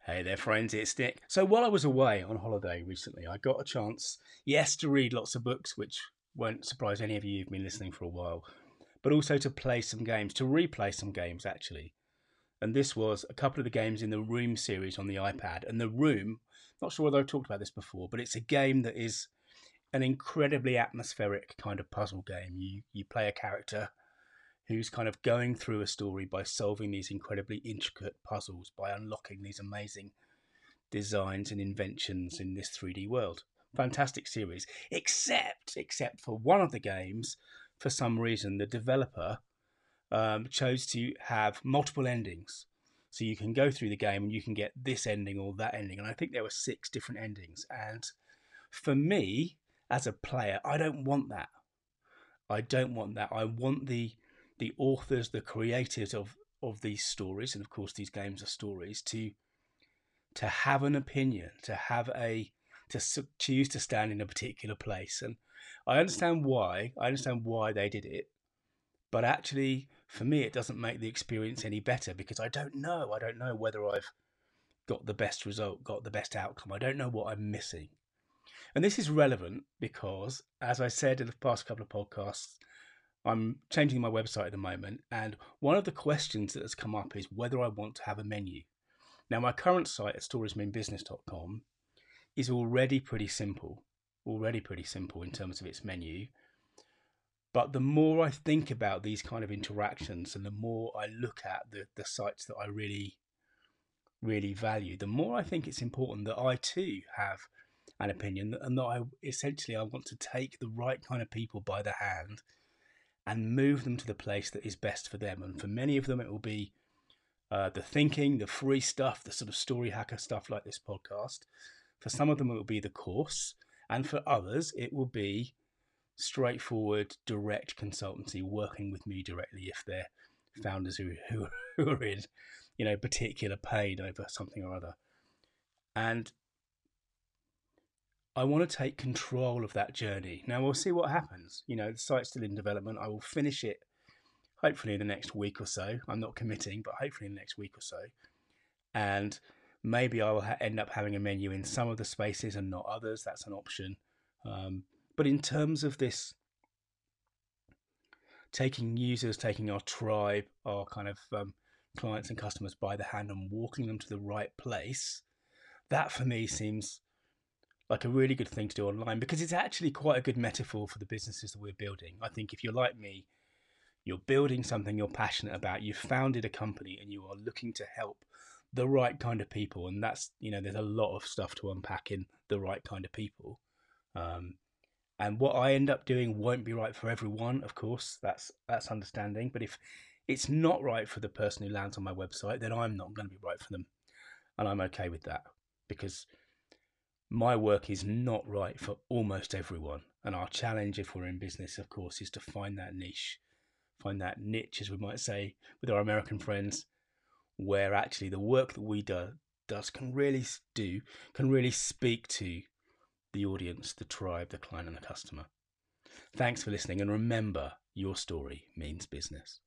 Hey there, friends, it's Nick. So, while I was away on holiday recently, I got a chance, yes, to read lots of books, which won't surprise any of you who've been listening for a while, but also to play some games, to replay some games actually. And this was a couple of the games in the Room series on the iPad. And the Room, not sure whether I've talked about this before, but it's a game that is an incredibly atmospheric kind of puzzle game. You play a character who's kind of going through a story by solving these incredibly intricate puzzles, by unlocking these amazing designs and inventions in this 3D world. Fantastic series, except for one of the games. For some reason, the developer chose to have multiple endings. So you can go through the game and you can get this ending or that ending. And I think there were 6 different endings. And for me, as a player, I don't want that. I don't want that. I want the authors, the creators of these stories, and of course these games are stories, to have an opinion, to choose to stand in a particular place. And I understand why. I understand why they did it, but actually, for me, it doesn't make the experience any better because I don't know. I don't know whether I've got the best result, got the best outcome. I don't know what I'm missing. And this is relevant because, as I said in the past couple of podcasts, I'm changing my website at the moment, and one of the questions that has come up is whether I want to have a menu. Now, my current site at storiesmeanbusiness.com is already pretty simple in terms of its menu. But the more I think about these kind of interactions and the more I look at the sites that I really, really value, the more I think it's important that I too have an opinion and that I want to take the right kind of people by the hand and move them to the place that is best for them. And for many of them, it will be the thinking, the free stuff, the sort of story hacker stuff like this podcast. For some of them, it will be the course. And for others, it will be straightforward, direct consultancy, working with me directly if they're founders who are in, particular pain over something or other. And I want to take control of that journey. Now, we'll see what happens. The site's still in development. I will finish it hopefully in the next week or so. I'm not committing, but hopefully in the next week or so. And maybe I will end up having a menu in some of the spaces and not others. That's an option. But in terms of this, taking users, taking our tribe, our kind of clients and customers by the hand and walking them to the right place, that for me seems like a really good thing to do online because it's actually quite a good metaphor for the businesses that we're building. I think if you're like me, you're building something you're passionate about, you've founded a company and you are looking to help the right kind of people. And that's, there's a lot of stuff to unpack in the right kind of people. And what I end up doing won't be right for everyone, of course, that's understanding. But if it's not right for the person who lands on my website, then I'm not going to be right for them. And I'm okay with that because my work is not right for almost everyone. And our challenge, if we're in business, of course, is to find that niche, as we might say, with our American friends, where actually the work that we do can really speak to the audience, the tribe, the client, and the customer. Thanks for listening, and remember, your story means business.